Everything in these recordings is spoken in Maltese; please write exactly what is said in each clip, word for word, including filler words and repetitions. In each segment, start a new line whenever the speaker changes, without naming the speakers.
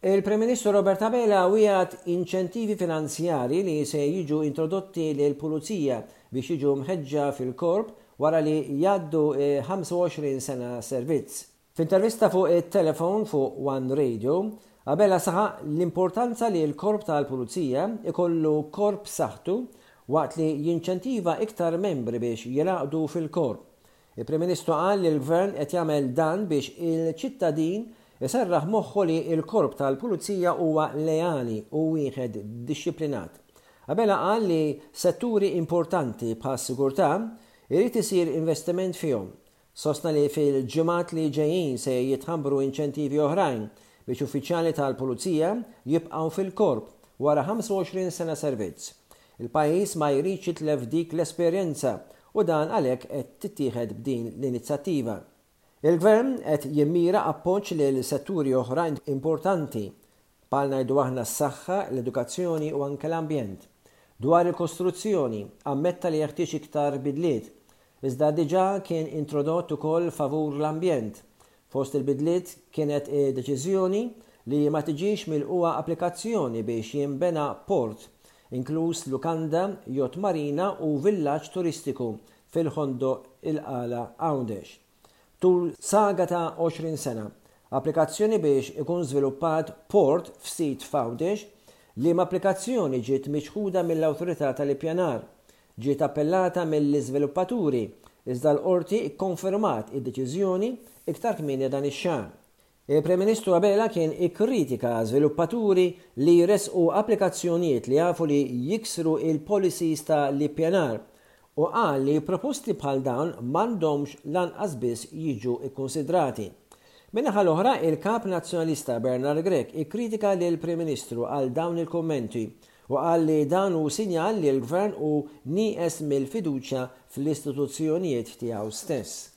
Il-Prim Ministru Robert Abela wiegħed inċentivi finanzjari li se jiġu introdotti lill-Pulizija biex jiġu mħeġġa fil-korp wara li jgħaddu ħamsa u għoxrin sena servizz. F'intervista fuq it-telefon fuq One Radio, Abela saħaq l-importanza li l-korp tal-Pulizija ikollu korp saħtu waqt li jinċentiva iktar membri biex jilaqdu fil-korp. Il-Prim Ministru qal li l-Gvern qed jagħmel dan biex il-ċittadin iserraħ moħħu li l-korp tal-Pulizija huwa leali u wieħed dixxiplinat. Abela qal li setturi importanti bħas sigurtà irid isir investiment fihom. Sostna li fil-ġimgħat li ġejjin se jitħabbru inċentivi oħrajn biex uffiċjali tal-Pulizija jibqgħu fil-korp wara ħamsa u għoxrin sena servizz. Il-pajjiż ma jridx jitlef dik l-esperjenza u dan għalhekk qed tittieħed b'din l-inizjattiva. Il-Gvern qed jimmira appoġġ lil setturi oħrajn importanti bħal ngħidu aħna s-saħħa, l-edukazzjoni u anke l-ambjent. Dwar il-kostruzzjoni ammetta li jeħtieġ iktar bidliet, iżda diġà kien introdott ukoll favur l-ambjent. Fost il-bidliet kienet deċiżjoni li ma tiġix mill-qwa applikazzjoni biex jinbena port, inkluż lukanda, jott marina u villaġġ turistiku fil-ħondo il-qala Għawdex. Tul saga ta' għoxrin sena, applikazzjoni biex ikun żviluppat port f'sit f'Għawdex li applikazzjoni ġiet miċħuda mill-awtorità tal-ippjanar, ġiet appellata mill-iżviluppaturi, iżda l-qorti ikkonfermat id-deċiżjoni iktar kmieni dan ix-xahar. Il-Prim Ministru Abela kien ikkritika żviluppaturi li jresqu applikazzjonijiet li jafu li jiksru il-policies tal-ippjanar u qal li proposti bħal dawn m'għandhomx lanqas biss jiġu ikkonsidrati. Min-naħa l-oħra, il-Kap Nazzjonalista Bernard Grech ikkritika lill Prim Ministru għal dawn il-kummenti u qal li dan hu sinjal li l-Gvern hu nieqes mill-fiduċja fl-istituzzjonijiet tiegħu stess.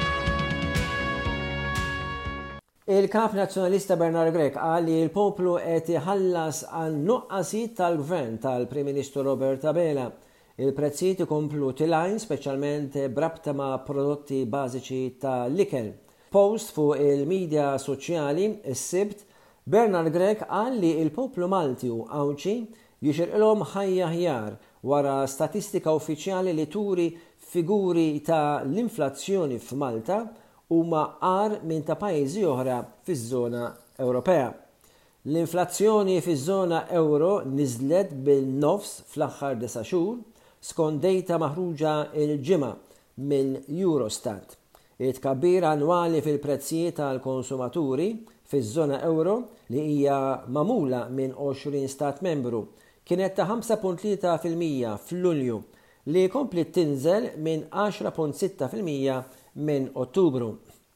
Il-Kap Nazzjonalista Bernard Grech qal li l-poplu qed iħallas għan nuqqasijiet tal-Gvern tal-Prim Ministru Robert Abela. Il-prezzijiet ikomplu tilgħin speċjalment brabta ma' prodotti bażiċi tal-ikel. Post fuq il-medja soċjali is-sibt, Bernard Grech qal li l-poplu Malti u Għawċi jixirqilhom ħajja aħjar wara statistika uffiċjali li turi figuri ta' l-inflazzjoni f'Malta huma qar minn ta' pajjiżi oħra fiż-żona Ewropea. L-inflazzjoni fiż-żona euro niżlet bil-nofs fl-aħħar disa' xhur skont dejta maħruġa il-ġimgħa mill-Eurostat. It-tkabbir annwali fil-prezzijiet tal-konsumaturi fiż-żona euro li hija magħmula minn għoxrin stat membru kienet ta' ħamsa punt tlieta fil-mija f'Lulju li komplet tinżel minn għaxra punt sitta fil-mija minn Ottubru.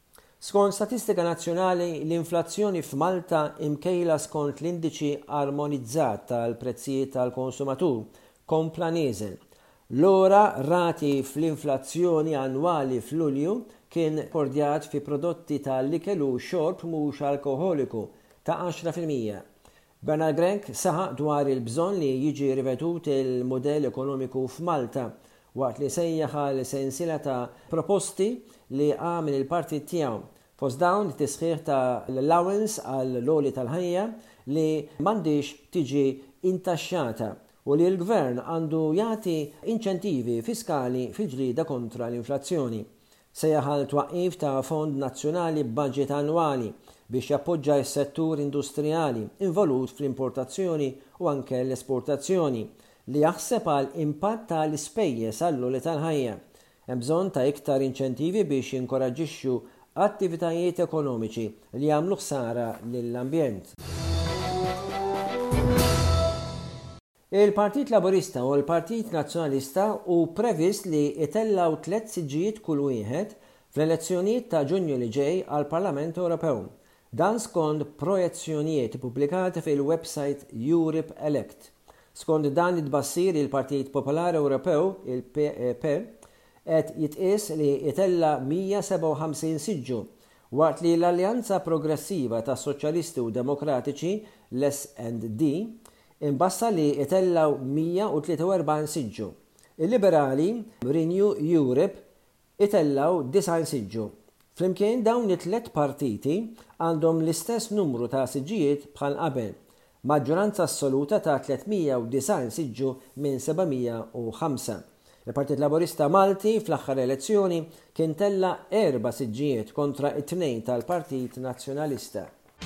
Skont statistika nazzjonali, l-inflazzjoni f'Malta imkejla skont l-indiċi armonizzat tal-prezzijiet tal-konsumatur kompla nieżel. L-ora rati fl-inflazzjoni annwali f'Lulju kien kordjat fi prodotti tal-ikel u xorb mhux alkoholiku ta' għaxra fil-mija. Bernard Grech saħaq dwar il-bżonn li jiġi rivedut il-modell ekonomiku f'Malta waqt li sejjaħ għal sensiela ta' proposti li għamel il-partit tiegħu. Fost dawn tisħiħ ta' l-allowance għal l-oli tal-ħajja li m'għandix tiġi intaxxata u li l-Gvern għandu jagħti inċentivi fiskali fil-ġlieda kontra l-inflazzjoni. Sejjaħ għal twaqqif ta' Fond Nazzjonali Budget Annwali biex jappoġġa s-settur industrijali involut fl-importazzjoni u anke l-esportazzjoni li jaħseb għal impatt tal-ispejjeż għall-oli tal-ħajja. Hemm bżonn ta' iktar inċentivi biex jinkoraġġixxu attivitajiet ekonomiċi li jagħmlu ħsara lill-ambjent. Il-Partit Laburista u l-Partit Nazzjonalista hu previst li itellaw tliet siġġijiet kull wieħed fl-elezzjonijiet ta' Ġunju li ġej għall-Parlament Ewropew. Dan skont projezzjonijiet pubblikati fil-website Europe Elect. Skont dan it-tbassir il-Partit Popolari Ewropew, il-P E P, qed jitqies li jitella mija seba' u ħamsin siġġu, waqt li l-Alleanza Progressiva ta' Soċjalisti u Demokratiċi, l-S and D, imbassa li jitellaw mija u tlieta u erbgħin siġġu. Il-Liberali, Renew Europe, itellaw disgħin siġġu. Flimkien dawn it-tlet partiti għandhom l-istess numru ta' siġġijiet bħal qabel, maġġoranza assoluta ta' tlietmija u design siġġu minn sebgħmija u ħamsa. Il-Partit Laburista Malti fl-aħħar elezzjoni kien tella erba' siġġijiet kontra it-tnejn tal-Partit Nazzjonalista.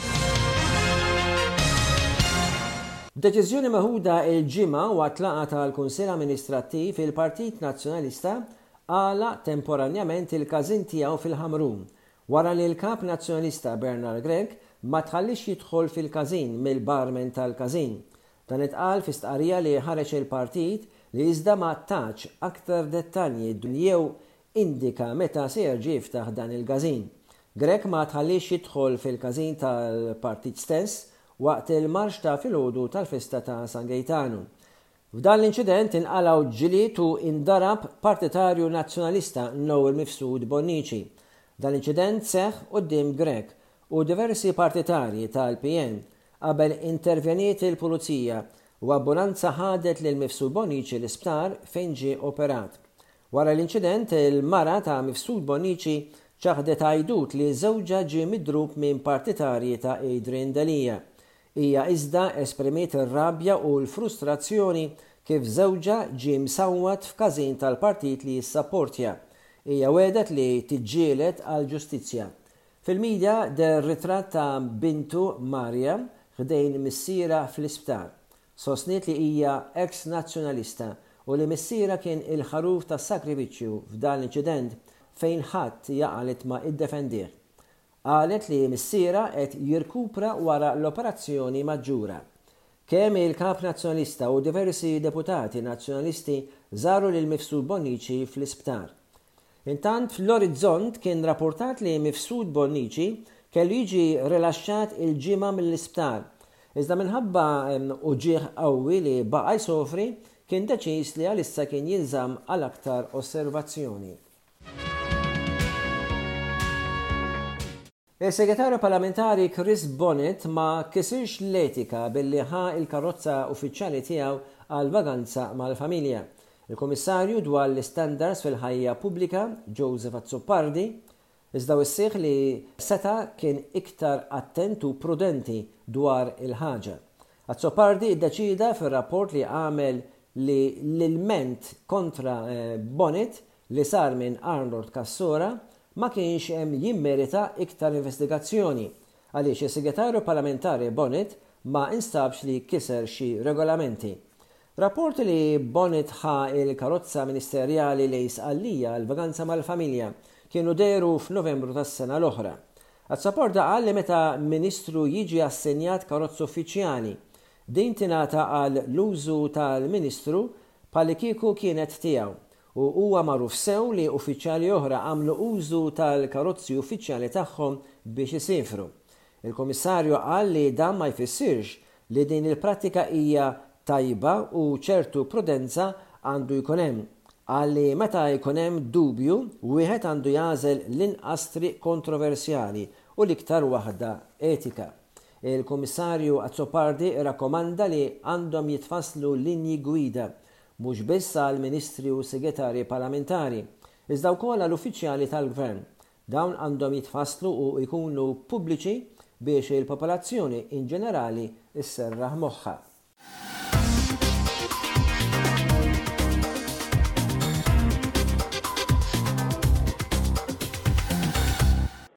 Deċiżjoni maħuda il-ġimgħa waqt laqgħa tal-Kunsill Amministrattiv il-Partit Nazzjonalista għala temporanjament il-każin tiegħu fil-Ħamrun wara li l-Kap Nazzjonalista Bernard Gregg ma tħallix jidħol fil-każin mill-barmen tal-każin. Dan itqal fi stqarrija li ħareġ il-partit li iżda ma taċ aktar dettalji jew indika meta se jerġa' jiftaħ dan il-każin. Gregg ma tħallix jidħol fil-każin tal-partit stess waqt il-marx ta' filgħodu tal-festa ta' San Gaetano. F'dan l-inċident inqalgħu ġilied u indarab partitarju nazzjonalista Noel Mifsud Bonnici. Dan l-inċident seħħ quddiem Gregg u diversi partitarji tal-P N qabel intervjeniet il-Pulizija u ambulanza ħadet lil Mifsud Bonnici l-isptar fejn ġie operat. Wara l-inċident il-mara ta' Mifsud Bonnici ċaħdet għajdut li żewġa ġie midrub minn partitarji ta' Adrian Dalija. Hija iżda esprimiet ir-rabja u l-frustrazzjoni kif żewġa ġie msawwat f'każin tal-partit li jissapportja. Hija wedet li tiġġieled għal ġustizzja. Fil-medja der ritratt ta' bintu Marja ħdejn missiera fl-isptar. Sostniet li hija ex-nazzjonalista u li missiera kien il-ħaruf ta' sakrifiċċju f'dan l-inċident fejn ħadd jaqalet ma' iddefendih. Qalet li missiera qed jirkupra wara l-operazzjoni maġġura. Kemm il-Kap Nazzjonalista u diversi deputati nazzjonalisti żaru lil Mifsud Bonnici fl-isptar. Intant fl-orizzont kien rapportat li Mifsud Bonnici kellu jiġi rilaxxat il-ġimgħa mill-isptar. Iżda minħabba uġigħ qawwi li baqa' jsofri kien deċiż li għalissa kien jinżamm għal aktar osservazzjoni. Il-Segretarju Parlamentari Chris Bonnet ma kisirx l-etika billi ħa il-karozza uffiċjali tiegħu għal vaganza mal-familja. Il-Komissarju dwar l-Standards fil-ħajja pubblika, Joseph Azzopardi, iżda issieħ li seta kien iktar attent u prudenti dwar il-ħaġa. Azzopardi iddeċida fir-rapport li għamel li l-ilment kontra Bonnet li sar minn Arnold Cassora ma kienx hemm jimmerita iktar investigazzjoni għaliex is-Segretarju Parlamentari Bonnet ma instabx li kiser xi regolamenti. Rapport li Bonnet ħa il-karozza ministerjali li jisqallija l-vaganza mal-familja kienu deru f'Novembru tas-sena l-oħra. Azzopardi qal li meta Ministru jiġi assenjat karozza uffiċjali din tingħata għal l-użu tal-Ministru bħalli kieku kienet tiegħu. U huwa magħruf sew li uffiċjali oħra għamlu użu tal-karozzi uffiċjali tagħhom biex isifru. Il-Komissarju qal li dan ma jfissirx li din il-prattika hija tajba u ċertu prudenza għandu jkun hemm. Qal li meta jkun hemm dubju wieħed għandu jażel l-inqas triq kontroversjali u l-iktar waħda etika. Il-Kummissarju Azzopardi rakkomanda li għandhom jitfasslu linji gwida mhux biss għal ministri u segretarji parlamentari, iżda wkoll għall uffiċjali tal-Gvern. Dawn għandhom jitfasslu u jkunu pubbliċi biex il-popolazzjoni in ġenerali isserraħ moħħha.